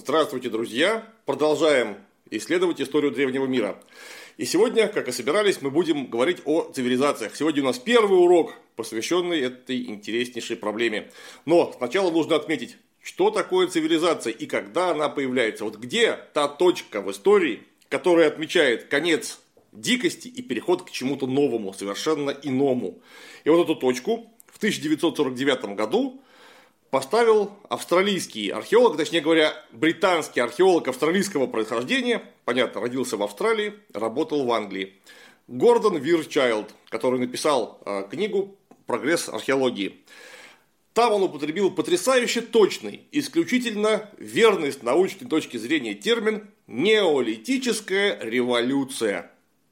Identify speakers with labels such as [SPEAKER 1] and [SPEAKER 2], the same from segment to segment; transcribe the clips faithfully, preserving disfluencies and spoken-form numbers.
[SPEAKER 1] Здравствуйте, друзья! Продолжаем исследовать историю древнего мира. И сегодня, как и собирались, мы будем говорить о цивилизациях. Сегодня у нас первый урок, посвященный этой интереснейшей проблеме. Но сначала нужно отметить, что такое цивилизация и когда она появляется. Вот где та точка в истории, которая отмечает конец дикости и переход к чему-то новому, совершенно иному. И вот эту точку в тысяча девятьсот сорок девятом году поставил австралийский археолог, точнее говоря, британский археолог австралийского происхождения, понятно, родился в Австралии, работал в Англии, Гордон Вирчайлд, который написал э, книгу «Прогресс археологии». Там он употребил потрясающе точный, исключительно верный с научной точки зрения термин «неолитическая революция».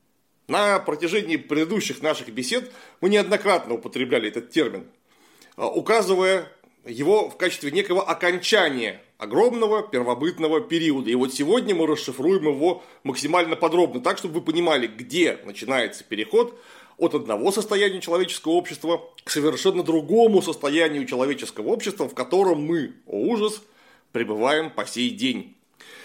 [SPEAKER 1] На протяжении предыдущих наших бесед мы неоднократно употребляли этот термин, указывая его в качестве некого окончания огромного первобытного периода. И вот сегодня мы расшифруем его максимально подробно, так, чтобы вы понимали, где начинается переход от одного состояния человеческого общества к совершенно другому состоянию человеческого общества, в котором мы, о ужас, пребываем по сей день.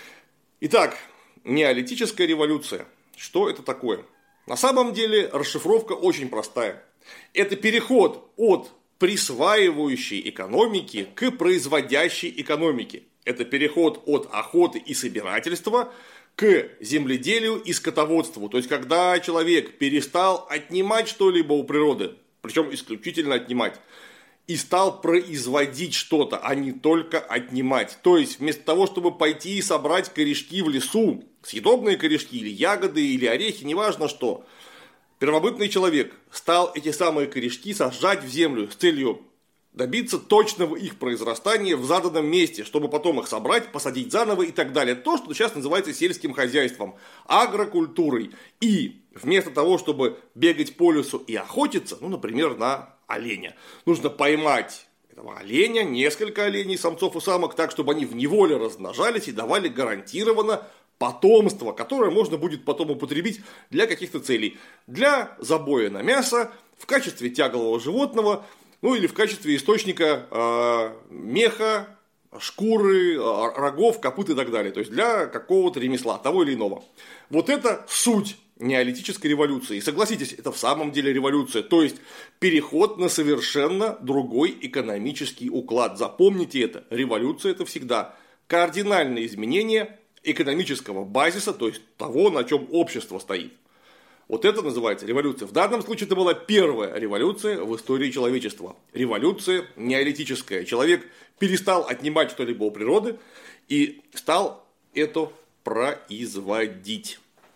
[SPEAKER 1] Итак, неолитическая революция. Что это такое? На самом деле расшифровка очень простая. Это переход от присваивающей экономики к производящей экономике. Это переход от охоты и собирательства к земледелию и скотоводству. То есть, когда человек перестал отнимать что-либо у природы, причем исключительно отнимать, и стал производить что-то, а не только отнимать. То есть, вместо того, чтобы пойти и собрать корешки в лесу, съедобные корешки или ягоды, или орехи, неважно что, первобытный человек стал эти самые корешки сажать в землю с целью добиться точного их произрастания в заданном месте, чтобы потом их собрать, посадить заново и так далее. То, что сейчас называется сельским хозяйством, агрокультурой. И вместо того, чтобы бегать по лесу и охотиться, ну, например, на оленя, нужно поймать этого оленя, несколько оленей, самцов и самок, так, чтобы они в неволе размножались и давали гарантированно потомство, которое можно будет потом употребить для каких-то целей. Для забоя на мясо, в качестве тяглового животного, ну или в качестве источника э, меха, шкуры, рогов, копыт и так далее. То есть для какого-то ремесла, того или иного. Вот это суть неолитической революции. И согласитесь, это в самом деле революция. То есть переход на совершенно другой экономический уклад. Запомните это. Революция — это всегда кардинальное изменение экономического базиса, то есть того, на чем общество стоит. Вот это называется революция. В данном случае это была первая революция в истории человечества. Революция неолитическая. Человек перестал отнимать что-либо у природы и стал это производить.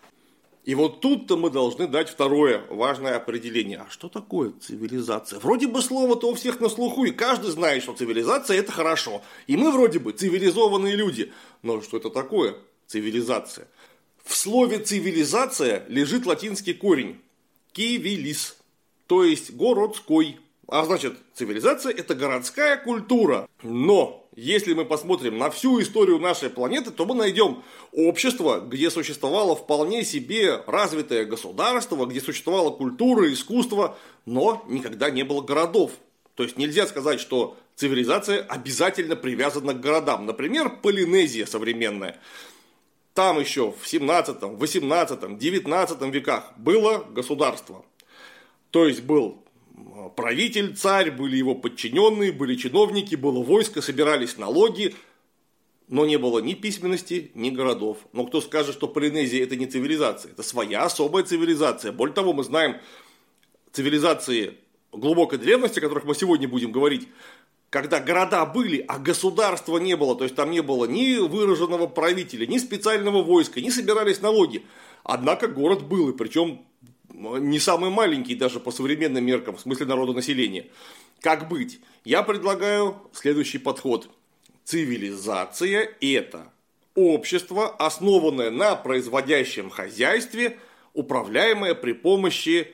[SPEAKER 1] И вот тут-то мы должны дать второе важное определение. А что такое цивилизация? Вроде бы слово-то у всех на слуху, и каждый знает, что цивилизация — это хорошо. И мы вроде бы цивилизованные люди. Но что это такое цивилизация? В слове цивилизация лежит латинский корень civilis, то есть городской. А значит, цивилизация — это городская культура. Но если мы посмотрим на всю историю нашей планеты, то мы найдем общество, где существовало вполне себе развитое государство, где существовала культура, искусство, но никогда не было городов. То есть нельзя сказать, что цивилизация обязательно привязана к городам. Например, Полинезия современная. Там еще в семнадцатом, восемнадцатом, девятнадцатом веках было государство. То есть был правитель, царь, были его подчиненные, были чиновники, было войско, собирались налоги, но не было ни письменности, ни городов. Но кто скажет, что Полинезия — это не цивилизация, это своя особая цивилизация. Более того, мы знаем цивилизации глубокой древности, о которых мы сегодня будем говорить, когда города были, а государства не было, то есть там не было ни выраженного правителя, ни специального войска, не собирались налоги. Однако город был, и причем не самый маленький даже по современным меркам, в смысле народонаселения. Как быть? Я предлагаю следующий подход. Цивилизация – это общество, основанное на производящем хозяйстве, управляемое при помощи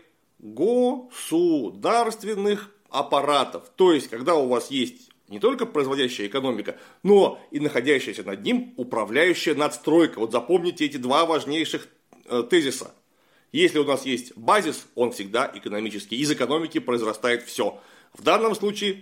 [SPEAKER 1] государственных аппаратов. То есть, когда у вас есть не только производящая экономика, но и находящаяся над ним управляющая надстройка. Вот запомните эти два важнейших э, тезиса. Если у нас есть базис, он всегда экономический. Из экономики произрастает все. В данном случае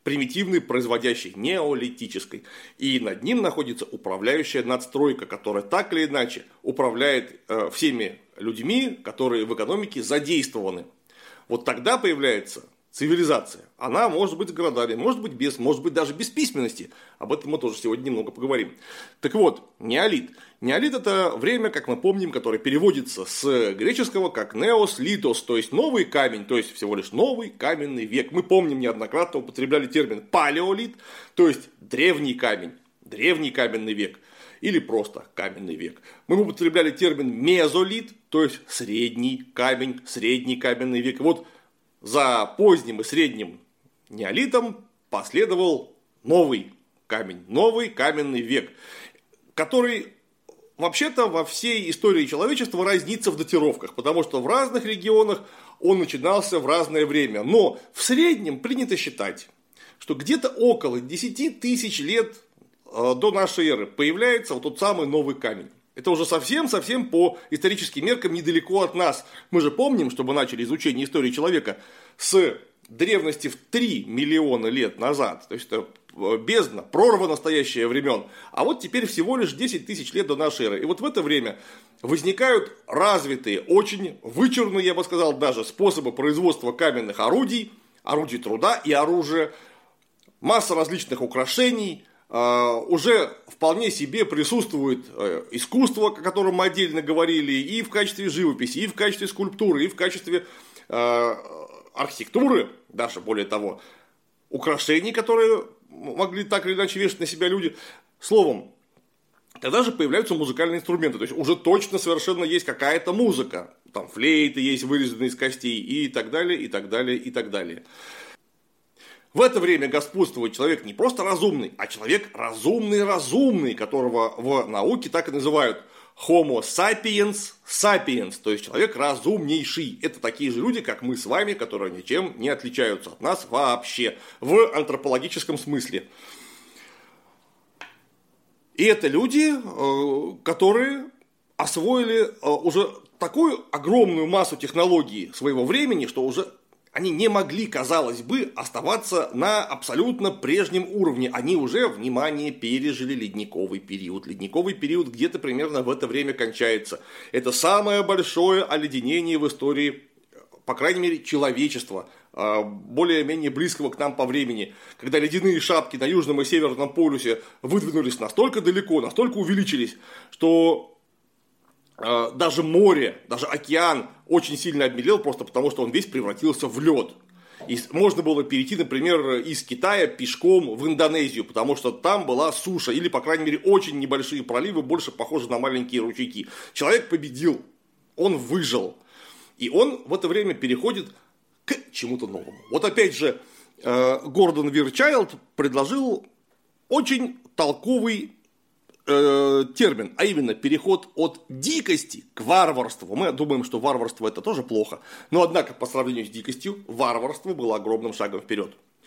[SPEAKER 1] примитивной, производящей, неолитической. И над ним находится управляющая надстройка, которая так или иначе управляет э, всеми людьми, которые в экономике задействованы. Вот тогда появляется цивилизация. Она может быть с городами, может быть без, может быть даже без письменности. Об этом мы тоже сегодня немного поговорим. Так вот, неолит. Неолит — это время, как мы помним, которое переводится с греческого как неос литос, то есть новый камень, то есть всего лишь новый каменный век. Мы помним, неоднократно употребляли термин палеолит, то есть древний камень, древний каменный век. Или просто каменный век. Мы употребляли термин мезолит, то есть средний камень, средний каменный век. Вот за поздним и средним неолитом последовал новый камень, новый каменный век, который вообще-то во всей истории человечества разнится в датировках, потому что в разных регионах он начинался в разное время. Но в среднем принято считать, что где-то около десять тысяч лет до нашей эры появляется вот тот самый новый камень. Это уже совсем-совсем по историческим меркам недалеко от нас. Мы же помним, что мы начали изучение истории человека с древности в три миллиона лет назад. То есть это бездна, прорва настоящее времен. А вот теперь всего лишь десять тысяч лет до нашей эры. И вот в это время возникают развитые, очень вычурные, я бы сказал, даже способы производства каменных орудий, орудий труда и оружия, масса различных украшений. Уже вполне себе присутствует искусство, о котором мы отдельно говорили, и в качестве живописи, и в качестве скульптуры, и в качестве архитектуры, даже более того, украшений, которые могли так или иначе вешать на себя люди. Словом, тогда же появляются музыкальные инструменты, то есть уже точно совершенно есть какая-то музыка, там флейты есть, вырезанные из костей, и так далее, и так далее, и так далее. В это время господствует человек не просто разумный, а человек разумный-разумный, которого в науке так и называют Homo sapiens sapiens, то есть человек разумнейший. Это такие же люди, как мы с вами, которые ничем не отличаются от нас вообще, в антропологическом смысле. И это люди, которые освоили уже такую огромную массу технологий своего времени, что уже они не могли, казалось бы, оставаться на абсолютно прежнем уровне. Они уже, внимание, пережили ледниковый период. Ледниковый период где-то примерно в это время кончается. Это самое большое оледенение в истории, по крайней мере, человечества, более-менее близкого к нам по времени. Когда ледяные шапки на Южном и Северном полюсе выдвинулись настолько далеко, настолько увеличились, что даже море, даже океан очень сильно обмелел, просто потому что он весь превратился в лед. И можно было перейти, например, из Китая пешком в Индонезию, потому что там была суша, или, по крайней мере, очень небольшие проливы, больше похожи на маленькие ручейки. Человек победил, он выжил, и он в это время переходит к чему-то новому. Вот опять же, Гордон Вирчайлд предложил очень толковый термин, а именно переход от дикости к варварству. Мы думаем, что варварство это тоже плохо, но однако по сравнению с дикостью варварство было огромным шагом вперед.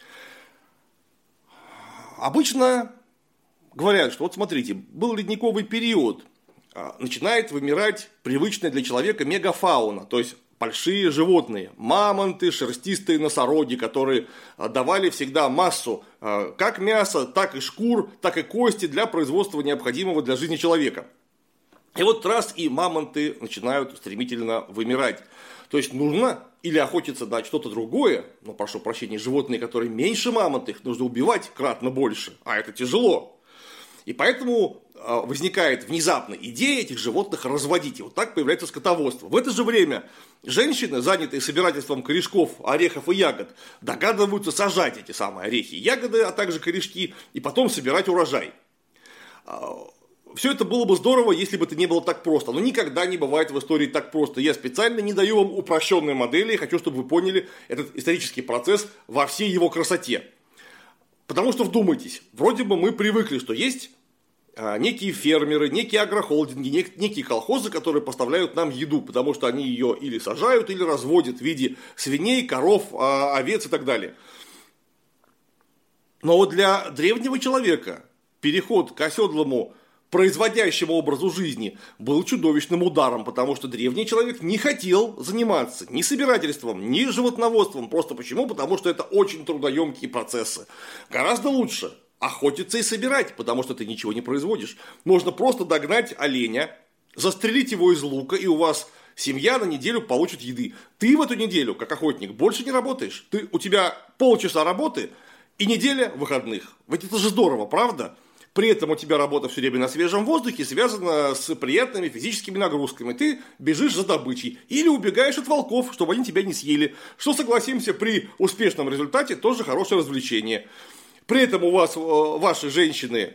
[SPEAKER 1] Обычно говорят, что вот смотрите, был ледниковый период, начинает вымирать привычная для человека мегафауна, то есть большие животные, мамонты, шерстистые носороги, которые давали всегда массу как мяса, так и шкур, так и кости для производства необходимого для жизни человека. И вот раз и мамонты начинают стремительно вымирать. То есть нужно или охотиться на что-то другое, но, прошу прощения, животные, которые меньше мамонта, их нужно убивать кратно больше, а это тяжело. И поэтому возникает внезапно идея этих животных разводить. И вот так появляется скотоводство. В это же время женщины, занятые собирательством корешков, орехов и ягод, догадываются сажать эти самые орехи и ягоды, а также корешки, и потом собирать урожай. Все это было бы здорово, если бы это не было так просто. Но никогда не бывает в истории так просто. Я специально не даю вам упрощенной модели. Я хочу, чтобы вы поняли этот исторический процесс во всей его красоте. Потому что вдумайтесь, вроде бы мы привыкли, что есть некие фермеры, некие агрохолдинги, некие колхозы, которые поставляют нам еду, потому что они ее или сажают, или разводят в виде свиней, коров, овец и так далее. Но вот для древнего человека переход к оседлому производящему образу жизни был чудовищным ударом, потому что древний человек не хотел заниматься ни собирательством, ни животноводством. Просто почему? Потому что это очень трудоемкие процессы. Гораздо лучше охотиться и собирать, потому что ты ничего не производишь. Можно просто догнать оленя, застрелить его из лука, и у вас семья на неделю получит еды. Ты в эту неделю, как охотник, больше не работаешь. Ты, у тебя полчаса работы и неделя выходных. Ведь это же здорово, правда? При этом у тебя работа все время на свежем воздухе связана с приятными физическими нагрузками. Ты бежишь за добычей или убегаешь от волков, чтобы они тебя не съели. Что, согласимся, при успешном результате тоже хорошее развлечение. При этом у вас ваши женщины,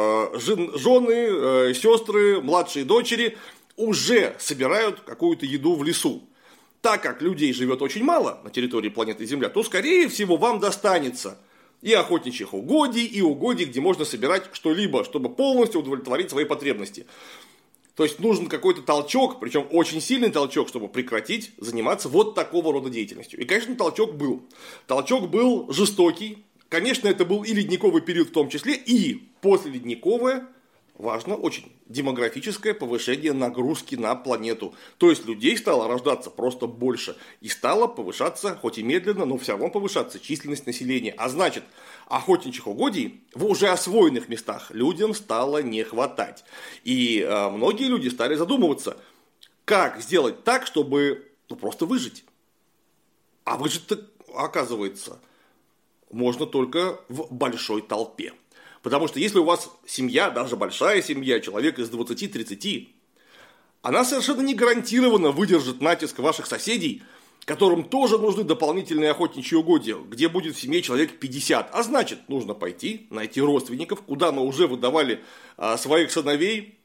[SPEAKER 1] жены, сестры, младшие дочери уже собирают какую-то еду в лесу. Так как людей живет очень мало на территории планеты Земля, то, скорее всего, вам достанется и охотничьих угодий, и угодий, где можно собирать что-либо, чтобы полностью удовлетворить свои потребности. То есть нужен какой-то толчок, причем очень сильный толчок, чтобы прекратить заниматься вот такого рода деятельностью. И, конечно, толчок был. Толчок был жестокий. Конечно, это был и ледниковый период в том числе, и послеледниковое, важно очень, демографическое повышение нагрузки на планету. То есть людей стало рождаться просто больше. И стало повышаться, хоть и медленно, но все равно повышаться численность населения. А значит, охотничьих угодий в уже освоенных местах людям стало не хватать. И э, многие люди стали задумываться, как сделать так, чтобы ну, просто выжить. А выжить-то, оказывается, можно только в большой толпе. Потому что если у вас семья, даже большая семья, человек из двадцати-тридцати, она совершенно не гарантированно выдержит натиск ваших соседей, которым тоже нужны дополнительные охотничьи угодья, где будет в семье человек пятьдесят. А значит, нужно пойти, найти родственников, куда мы уже выдавали а, своих сыновей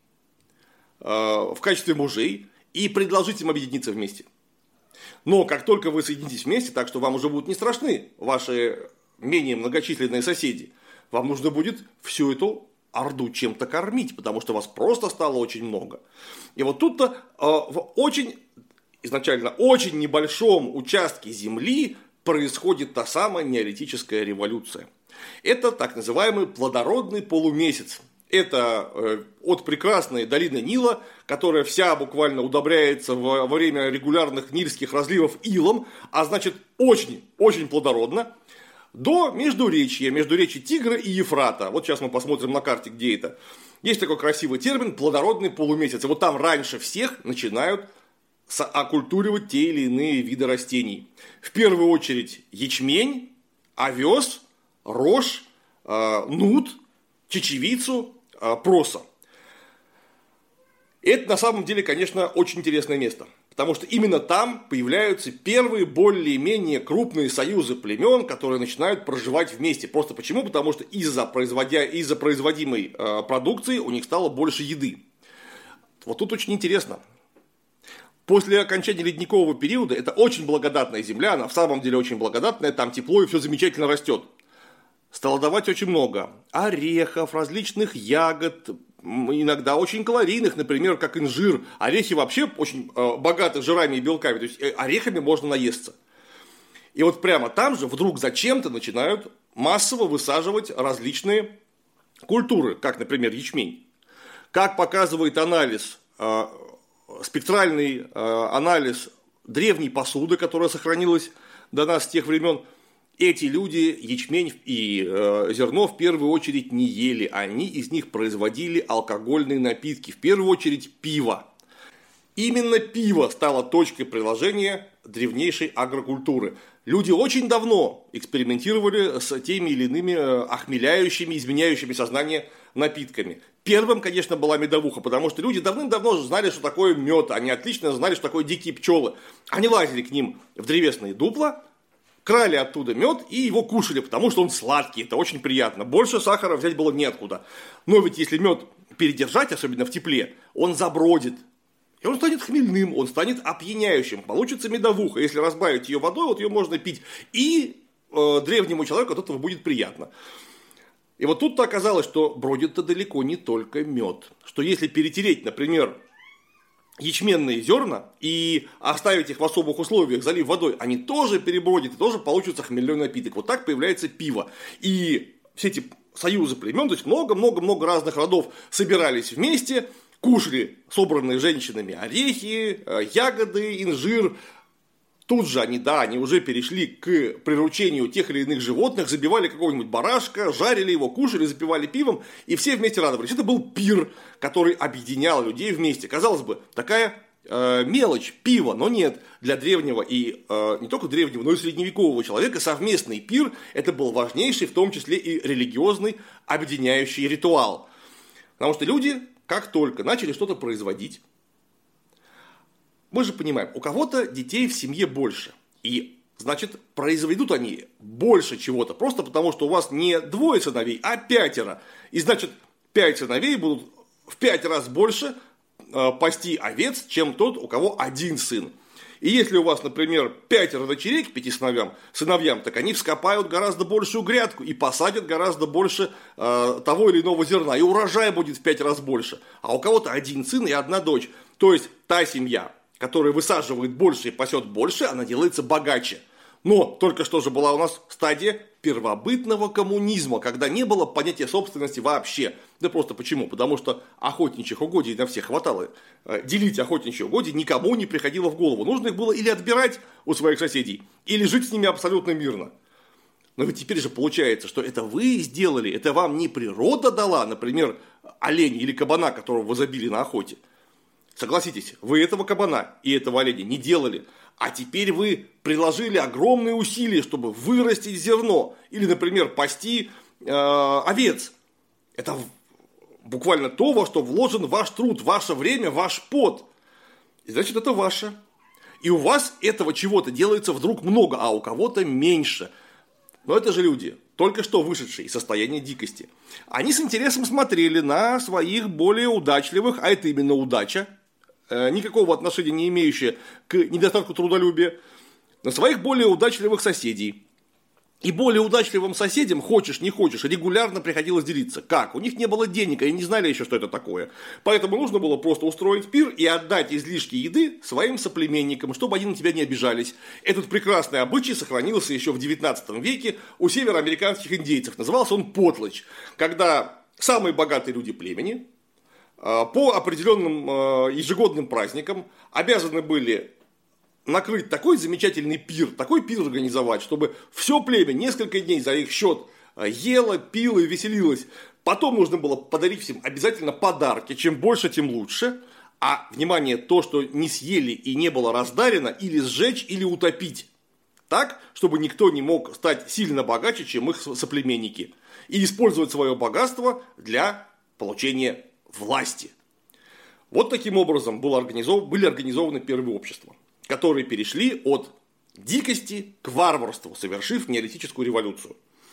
[SPEAKER 1] а, в качестве мужей, и предложить им объединиться вместе. Но как только вы соединитесь вместе, так что вам уже будут не страшны ваши менее многочисленные соседи, вам нужно будет всю эту орду чем-то кормить, потому что вас просто стало очень много. И вот тут-то э, в очень, изначально очень небольшом участке земли происходит та самая неолитическая революция. Это так называемый плодородный полумесяц. Это э, от прекрасной долины Нила, которая вся буквально удобряется во, во время регулярных нильских разливов илом, а значит очень-очень плодородно, до Междуречья, междуречья Тигра и Ефрата. Вот сейчас мы посмотрим на карте, где это. Есть такой красивый термин плодородный полумесяц. И вот там раньше всех начинают окультуривать те или иные виды растений. В первую очередь ячмень, овес, рожь, э, нут, чечевицу, э, проса. Это на самом деле, конечно, очень интересное место. Потому что именно там появляются первые более-менее крупные союзы племен, которые начинают проживать вместе. Просто почему? Потому что из-за, производя, из-за производимой э, продукции у них стало больше еды. Вот тут очень интересно. После окончания ледникового периода это очень благодатная земля, она в самом деле очень благодатная, там тепло и все замечательно растет. Стало давать очень много орехов, различных ягод, иногда очень калорийных, например, как инжир. Орехи вообще очень э, богаты жирами и белками, то есть э, орехами можно наесться. И вот прямо там же вдруг зачем-то начинают массово высаживать различные культуры, как, например, ячмень. Как показывает анализ, э, спектральный э, анализ древней посуды, которая сохранилась до нас с тех времен, эти люди ячмень и э, зерно в первую очередь не ели, они из них производили алкогольные напитки, в первую очередь пиво. Именно пиво стало точкой приложения древнейшей агрокультуры. Люди очень давно экспериментировали с теми или иными охмеляющими, изменяющими сознание напитками. Первым, конечно, была медовуха, потому что люди давным-давно знали, что такое мед, они отлично знали, что такое дикие пчелы. Они лазили к ним в древесные дупла, крали оттуда мед и его кушали, потому что он сладкий, это очень приятно. Больше сахара взять было неоткуда. Но ведь если мед передержать, особенно в тепле, он забродит. И он станет хмельным, он станет опьяняющим. Получится медовуха. Если разбавить ее водой, вот ее можно пить. И э, древнему человеку от этого будет приятно. И вот тут-то оказалось, что бродит-то далеко не только мед. Что если перетереть, например, ячменные зерна и оставить их в особых условиях, залив водой, они тоже перебродят и тоже получится хмельной напиток. Вот так появляется пиво. И все эти союзы племен, то есть много-много-много разных родов собирались вместе, кушали собранные женщинами орехи, ягоды, инжир. Тут же они, да, они уже перешли к приручению тех или иных животных, забивали какого-нибудь барашка, жарили его, кушали, запивали пивом, и все вместе радовались. Это был пир, который объединял людей вместе. Казалось бы, такая э, мелочь, пиво, но нет. Для древнего и э, не только древнего, но и средневекового человека совместный пир – это был важнейший, в том числе и религиозный, объединяющий ритуал. Потому что люди, как только начали что-то производить, мы же понимаем, у кого-то детей в семье больше. И, значит, произведут они больше чего-то. Просто потому, что у вас не двое сыновей, а пятеро. И, значит, пять сыновей будут в пять раз больше э, пасти овец, чем тот, у кого один сын. И если у вас, например, пятеро дочерей к пяти сыновьям, сыновьям, так они вскопают гораздо большую грядку и посадят гораздо больше э, того или иного зерна. И урожай будет в пять раз больше. А у кого-то один сын и одна дочь. То есть, та семья, которая высаживает больше и пасет больше, она делается богаче. Но только что же была у нас стадия первобытного коммунизма, когда не было понятия собственности вообще. Да просто почему? Потому что охотничьих угодий на всех хватало. Делить охотничьи угодья никому не приходило в голову. Нужно их было или отбирать у своих соседей, или жить с ними абсолютно мирно. Но ведь теперь же получается, что это вы сделали, это вам не природа дала, например, оленя или кабана, которого вы забили на охоте. Согласитесь, вы этого кабана и этого оленя не делали, а теперь вы приложили огромные усилия, чтобы вырастить зерно или, например, пасти э, овец. Это буквально то, во что вложен ваш труд, ваше время, ваш пот. И значит, это ваше. И у вас этого чего-то делается вдруг много, а у кого-то меньше. Но это же люди, только что вышедшие из состояния дикости. Они с интересом смотрели на своих более удачливых, а это именно удача, никакого отношения не имеющие к недостатку трудолюбия, на своих более удачливых соседей. И более удачливым соседям, хочешь не хочешь, регулярно приходилось делиться. Как? У них не было денег, они не знали еще, что это такое. Поэтому нужно было просто устроить пир и отдать излишки еды своим соплеменникам, чтобы они на тебя не обижались. Этот прекрасный обычай сохранился еще в девятнадцатом веке у североамериканских индейцев. Назывался он потлач, когда самые богатые люди племени по определенным ежегодным праздникам обязаны были накрыть такой замечательный пир, такой пир организовать, чтобы все племя несколько дней за их счет ело, пило и веселилось. Потом нужно было подарить всем обязательно подарки, чем больше, тем лучше. А, внимание, то, что не съели и не было раздарено, или сжечь, или утопить. Так, чтобы никто не мог стать сильно богаче, чем их соплеменники. И использовать свое богатство для получения власти. Вот таким образом было организовано, были организованы первые общества, которые перешли от дикости к варварству, совершив неолитическую революцию.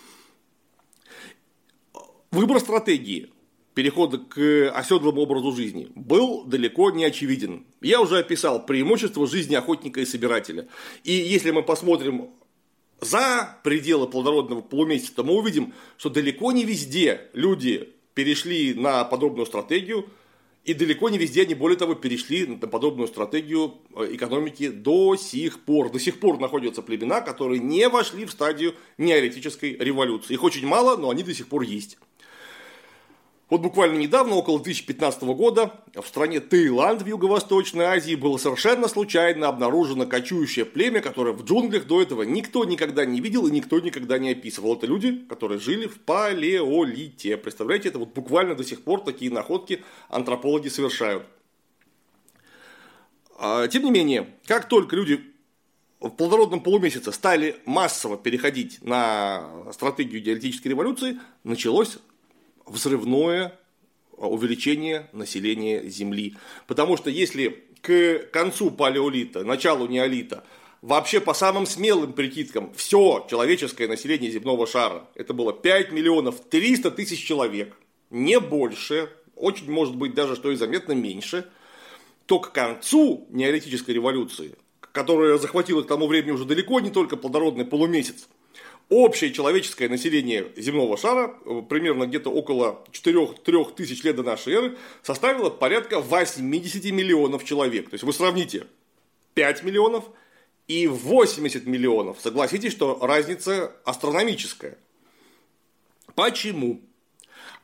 [SPEAKER 1] Выбор стратегии перехода к оседлому образу жизни был далеко не очевиден. Я уже описал преимущество жизни охотника и собирателя. И если мы посмотрим за пределы плодородного полумесяца, мы увидим, что далеко не везде люди перешли на подобную стратегию, и далеко не везде они, более того, перешли на подобную стратегию экономики до сих пор. До сих пор находятся племена, которые не вошли в стадию неолитической революции. Их очень мало, но они до сих пор есть. Вот буквально недавно, около две тысячи пятнадцатого года, в стране Таиланд в Юго-Восточной Азии было совершенно случайно обнаружено кочующее племя, которое в джунглях до этого никто никогда не видел и никто никогда не описывал. Это люди, которые жили в палеолите. Представляете, это вот буквально до сих пор такие находки антропологи совершают. Тем не менее, как только люди в плодородном полумесяце стали массово переходить на стратегию неолитической революции, началось взрывное увеличение населения Земли. Потому что если к концу палеолита, началу неолита, вообще по самым смелым прикидкам, все человеческое население земного шара, это было пять миллионов триста тысяч человек, не больше, очень может быть даже, что и заметно меньше, то к концу неолитической революции, которая захватила к тому времени уже далеко не только плодородный полумесяц, общее человеческое население земного шара, примерно где-то около четыре-три тысячи лет до нашей эры, составило порядка восемьдесят миллионов человек. То есть вы сравните пять миллионов и восемьдесят миллионов. Согласитесь, что разница астрономическая. Почему?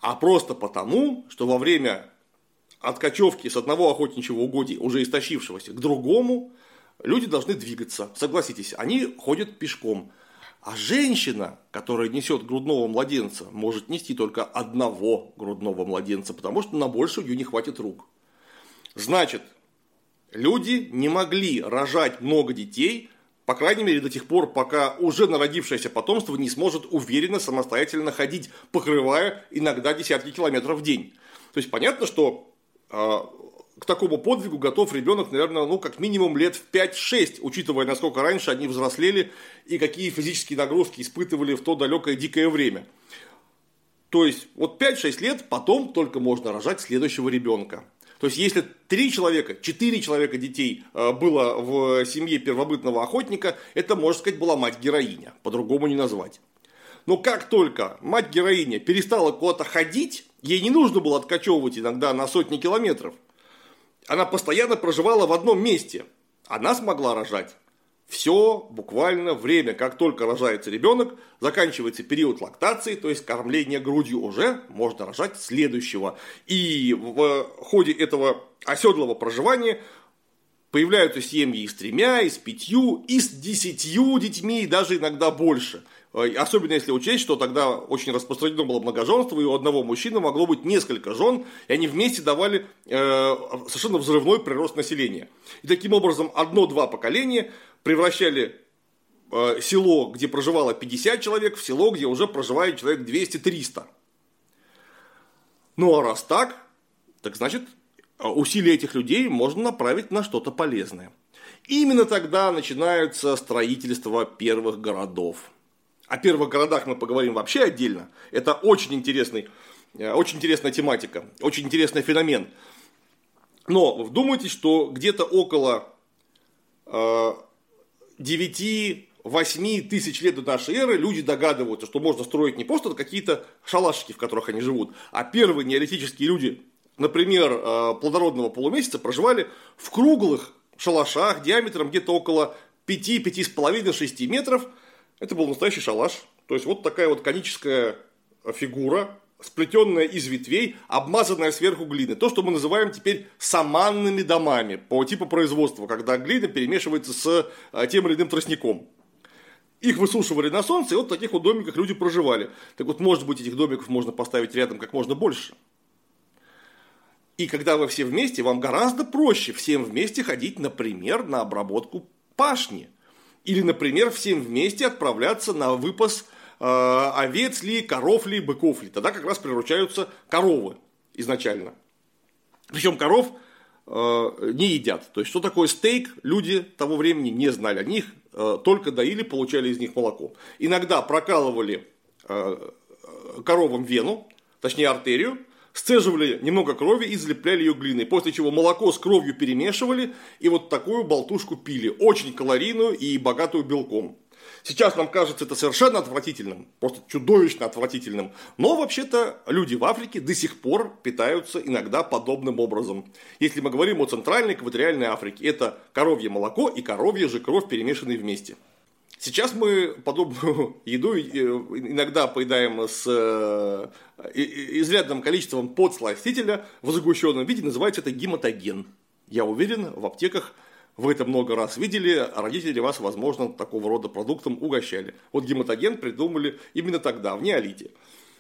[SPEAKER 1] а просто потому, что во время откачевки с одного охотничьего угодья, уже истощившегося, к другому, люди должны двигаться. Согласитесь, они ходят пешком. А женщина, которая несет грудного младенца, может нести только одного грудного младенца, потому что на больше у нее не хватит рук. Значит, люди не могли рожать много детей, по крайней мере, до тех пор, пока уже народившееся потомство не сможет уверенно самостоятельно ходить, покрывая иногда десятки километров в день. То есть, понятно, что э, к такому подвигу готов ребенок, наверное, ну, как минимум лет в пять-шесть, учитывая, насколько раньше они взрослели и какие физические нагрузки испытывали в то далекое дикое время. То есть, вот пять-шесть лет, потом только можно рожать следующего ребенка. То есть, если три человека, четыре человека детей было в семье первобытного охотника, это, можно сказать, была мать-героиня, по-другому не назвать. Но как только мать-героиня перестала куда-то ходить, ей не нужно было откачевывать иногда на сотни километров. Она постоянно проживала в одном месте. Она смогла рожать все буквально время. Как только рожается ребенок, заканчивается период лактации, то есть кормление грудью, уже можно рожать следующего. И в ходе этого оседлого проживания появляются семьи и с тремя, и с пятью, и с десятью детьми, и даже иногда больше. Особенно если учесть, что тогда очень распространено было многоженство, и у одного мужчины могло быть несколько жен, и они вместе давали э, совершенно взрывной прирост населения. И таким образом одно-два поколения превращали э, село, где проживало пятьдесят человек, в село, где уже проживает человек двести-триста. Ну а раз так, так значит усилия этих людей можно направить на что-то полезное. Именно тогда начинается строительство первых городов. О первых городах мы поговорим вообще отдельно. Это очень интересный, очень интересная тематика, очень интересный феномен. Но вдумайтесь, что где-то около девяти-восьми тысяч лет до нашей эры люди догадываются, что можно строить не просто какие-то шалашики, в которых они живут, а первые неолитические люди, например, плодородного полумесяца, проживали в круглых шалашах диаметром где-то около пяти-пяти с половиной шести метров. Это был настоящий шалаш. То есть, вот такая вот коническая фигура, сплетенная из ветвей, обмазанная сверху глиной. То, что мы называем теперь саманными домами по типу производства, когда глина перемешивается с тем или иным тростником. Их высушивали на солнце, и вот в таких вот домиках люди проживали. Так вот, может быть, этих домиков можно поставить рядом как можно больше. И когда вы все вместе, вам гораздо проще всем вместе ходить, например, на обработку пашни. Или, например, всем вместе отправляться на выпас э, овец ли, коров ли, быков ли. Тогда как раз приручаются коровы изначально. Причем коров э, не едят. То есть, что такое стейк, люди того времени не знали. Они их э, только доили, получали из них молоко. Иногда прокалывали э, коровам вену, точнее артерию, сцеживали немного крови и залепляли ее глиной, после чего молоко с кровью перемешивали и вот такую болтушку пили, очень калорийную и богатую белком. Сейчас нам кажется это совершенно отвратительным, просто чудовищно отвратительным, но вообще-то люди в Африке до сих пор питаются иногда подобным образом. Если мы говорим о центральной экваториальной Африке, это коровье молоко и коровья же кровь, перемешанные вместе. Сейчас мы подобную еду иногда поедаем с изрядным количеством подсластителя в сгущенном виде, называется это гематоген. Я уверен, в аптеках вы это много раз видели, а родители вас, возможно, такого рода продуктом угощали. Вот гематоген придумали именно тогда, в неолите.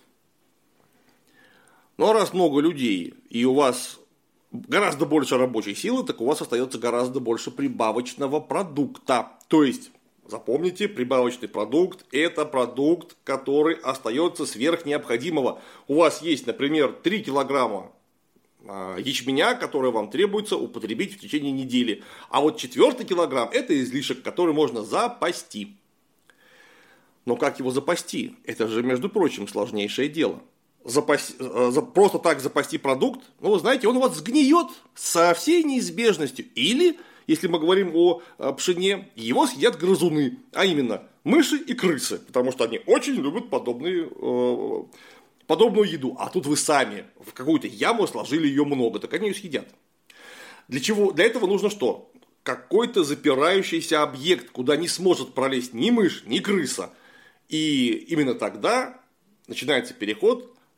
[SPEAKER 1] Ну а раз много людей, и у вас гораздо больше рабочей силы, так у вас остается гораздо больше прибавочного продукта. То есть, запомните, прибавочный продукт – это продукт, который остается сверх необходимого. У вас есть, например, три килограмма ячменя, который вам требуется употребить в течение недели. А вот четвертый килограмм – это излишек, который можно запасти. Но как его запасти? Это же, между прочим, сложнейшее дело. Запас... Просто так запасти продукт, ну, вы знаете, он у вас сгниет со всей неизбежностью. Или, если мы говорим о пшене, его съедят грызуны, а именно мыши и крысы, потому что они очень любят подобные, э, подобную еду. А тут вы сами в какую-то яму сложили ее много, так они ее съедят. Для чего? Для этого нужно что? Какой-то запирающийся объект, куда не сможет пролезть ни мышь, ни крыса. И именно тогда начинается переход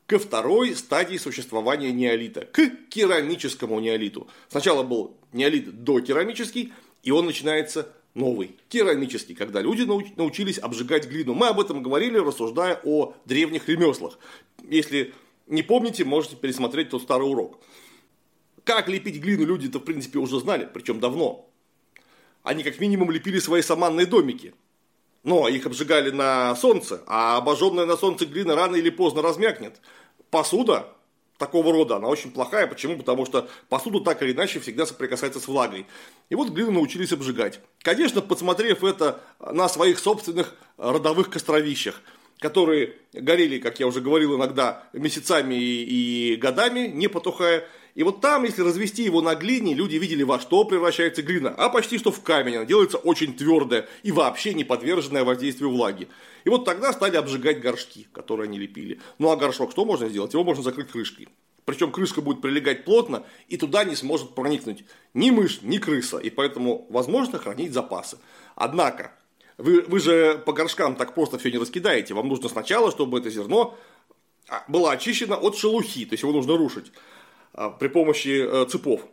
[SPEAKER 1] ко второй стадии существования неолита, к керамическому неолиту. Сначала был неолит докерамический, и он начинается новый, керамический, когда люди научились обжигать глину. Мы об этом говорили, рассуждая о древних ремеслах. Если не помните, можете пересмотреть тот старый урок. Как лепить глину люди-то, в принципе, уже знали, причем давно. Они как минимум лепили свои саманные домики. Но их обжигали на солнце, а обожженная на солнце глина рано или поздно размякнет. Посуда такого рода, она очень плохая. Почему? Потому что посуда так или иначе всегда соприкасается с влагой. И вот глину научились обжигать. Конечно, подсмотрев это на своих собственных родовых костровищах, которые горели, как я уже говорил, иногда месяцами и годами, не потухая. И вот там, если развести его на глине, люди видели, во что превращается глина. А почти что в камень. Она делается очень твердая и вообще не подверженная воздействию влаги. И вот тогда стали обжигать горшки, которые они лепили. Ну а горшок что можно сделать? Его можно закрыть крышкой. Причем крышка будет прилегать плотно, и туда не сможет проникнуть ни мышь, ни крыса. И поэтому возможно хранить запасы. Однако, вы, вы же по горшкам так просто все не раскидаете. Вам нужно сначала, чтобы это зерно было очищено от шелухи. То есть его нужно рушить при помощи цепов.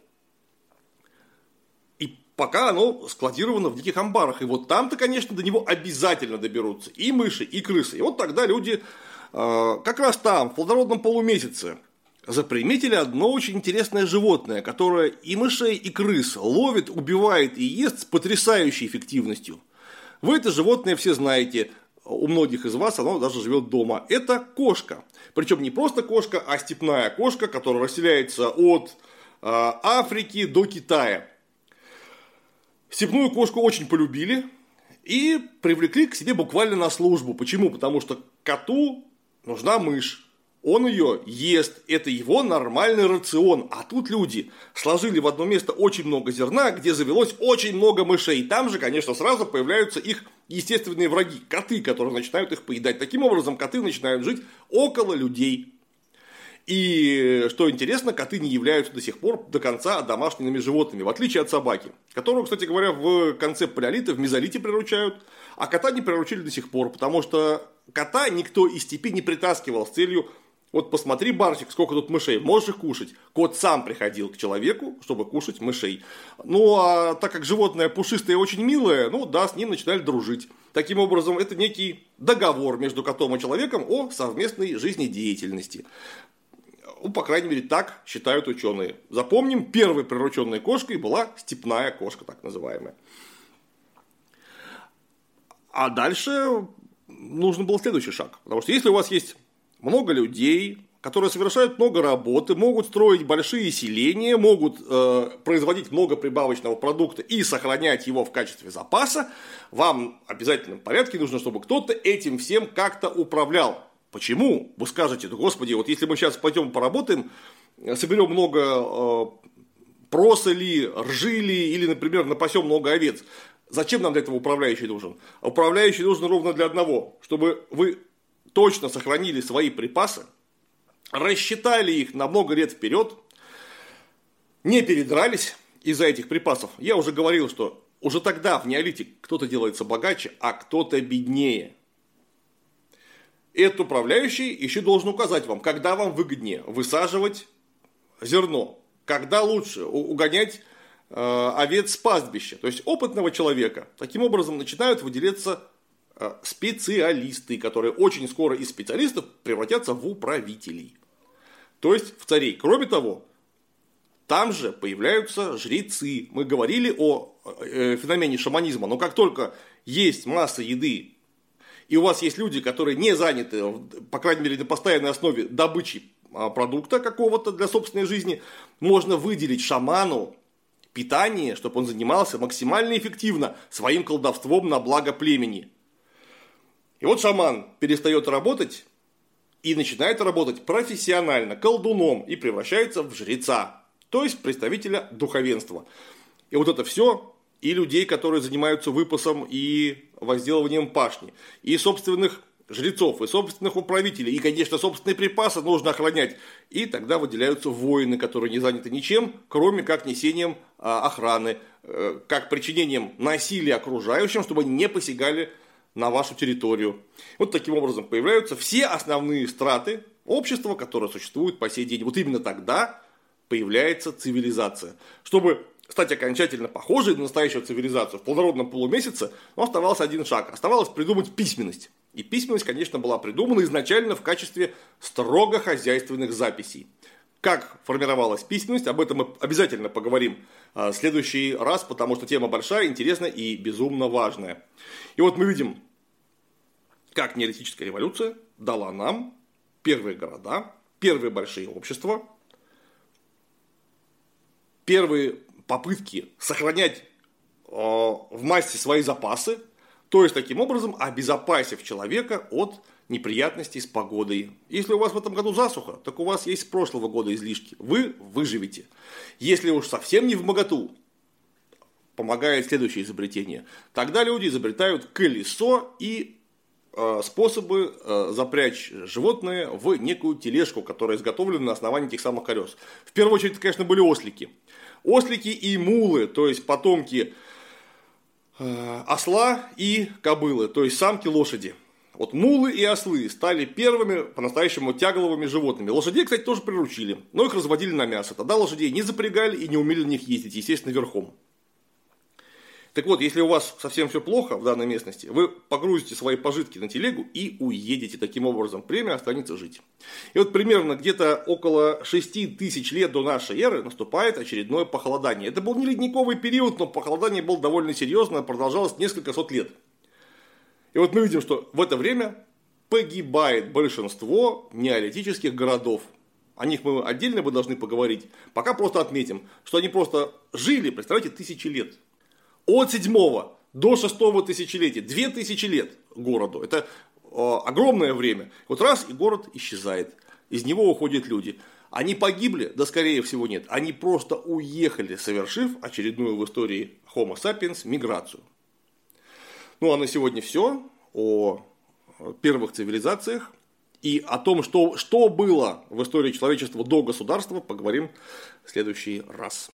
[SPEAKER 1] И пока оно складировано в диких амбарах. И вот там-то, конечно, до него обязательно доберутся и мыши, и крысы. И вот тогда люди как раз там, в плодородном полумесяце, заприметили одно очень интересное животное, которое и мышей, и крыс ловит, убивает и ест с потрясающей эффективностью. Вы это животное все знаете. У многих из вас оно даже живет дома. Это кошка. Причем не просто кошка, а степная кошка, которая расселяется от э, Африки до Китая. Степную кошку очень полюбили и привлекли к себе буквально на службу. Почему? Потому что коту нужна мышь. Он ее ест, это его нормальный рацион. А тут люди сложили в одно место очень много зерна, где завелось очень много мышей. Там же, конечно, сразу появляются их естественные враги, коты, которые начинают их поедать. Таким образом, коты начинают жить около людей. И, что интересно, коты не являются до сих пор до конца домашними животными, в отличие от собаки, которую, кстати говоря, в конце палеолита, в мезолите приручают, а кота не приручили до сих пор, потому что кота никто из степи не притаскивал с целью: вот посмотри, Барсик, сколько тут мышей, можешь их кушать. Кот сам приходил к человеку, чтобы кушать мышей. Ну, а так как животное пушистое и очень милое, ну да, с ним начинали дружить. Таким образом, это некий договор между котом и человеком о совместной жизнедеятельности. Ну, по крайней мере, так считают ученые. Запомним, первой прирученной кошкой была степная кошка, так называемая. А дальше нужен был следующий шаг. Потому что если у вас есть много людей, которые совершают много работы, могут строить большие селения, могут э, производить много прибавочного продукта и сохранять его в качестве запаса, вам в обязательном порядке нужно, чтобы кто-то этим всем как-то управлял. Почему? Вы скажете: да господи, вот если мы сейчас пойдем поработаем, соберем много э, просоли, ржили или, например, напасем много овец, зачем нам для этого управляющий нужен? Управляющий нужен ровно для одного, чтобы вы точно сохранили свои припасы, рассчитали их на много лет вперед, не передрались из-за этих припасов. Я уже говорил, что уже тогда в неолите кто-то делается богаче, а кто-то беднее. Этот управляющий еще должен указать вам, когда вам выгоднее высаживать зерно, когда лучше угонять э, овец с пастбища, то есть опытного человека. Таким образом начинают выделяться э, специалисты, которые очень скоро из специалистов превратятся в управителей, то есть в царей. Кроме того, там же появляются жрецы. Мы говорили о э, феномене шаманизма, но как только есть масса еды, и у вас есть люди, которые не заняты, по крайней мере, на постоянной основе добычей продукта какого-то для собственной жизни, можно выделить шаману питание, чтобы он занимался максимально эффективно своим колдовством на благо племени. И вот шаман перестает работать и начинает работать профессионально, колдуном, и превращается в жреца, то есть представителя духовенства. И вот это все... и людей, которые занимаются выпасом и возделыванием пашни, и собственных жрецов, и собственных управителей, и, конечно, собственные припасы нужно охранять. И тогда выделяются воины, которые не заняты ничем, кроме как несением охраны, как причинением насилия окружающим, чтобы они не посягали на вашу территорию. Вот таким образом появляются все основные страты общество, которое существует по сей день. Вот именно тогда появляется цивилизация. Чтобы стать окончательно похожей на настоящую цивилизацию, в плодородном полумесяце ну, оставался один шаг. Оставалось придумать письменность. И письменность, конечно, была придумана изначально в качестве строго хозяйственных записей. Как формировалась письменность, об этом мы обязательно поговорим в следующий раз, потому что тема большая, интересная и безумно важная. И вот мы видим, как неолитическая революция дала нам первые города, первые большие общества, первые попытки сохранять э, в массе свои запасы, то есть таким образом обезопасив человека от неприятностей с погодой. Если у вас в этом году засуха, так у вас есть с прошлого года излишки. Вы выживете. Если уж совсем не вмоготу, помогает следующее изобретение. Тогда люди изобретают колесо и э, способы э, запрячь животное в некую тележку, которая изготовлена на основании тех самых колес. В первую очередь, конечно, были ослики. Ослики и мулы, то есть потомки э, осла и кобылы, то есть самки лошади. Вот мулы и ослы стали первыми по-настоящему тягловыми животными. Лошадей, кстати, тоже приручили, но их разводили на мясо. Тогда лошадей не запрягали и не умели на них ездить, естественно, верхом. Так вот, если у вас совсем все плохо в данной местности, вы погрузите свои пожитки на телегу и уедете. Таким образом, племя останется жить. И вот примерно где-то около шести тысяч лет до нашей эры наступает очередное похолодание. Это был не ледниковый период, но похолодание было довольно серьезное, продолжалось несколько сот лет. И вот мы видим, что в это время погибает большинство неолитических городов. О них мы отдельно бы должны поговорить. Пока просто отметим, что они просто жили, представляете, тысячи лет. От седьмого до шестого тысячелетия, две тысячи лет городу. Это э, огромное время. Вот раз и город исчезает. Из него уходят люди. Они погибли? Да скорее всего нет. Они просто уехали, совершив очередную в истории Homo sapiens миграцию. Ну а на сегодня все о первых цивилизациях и о том, что, что было в истории человечества до государства, поговорим в следующий раз.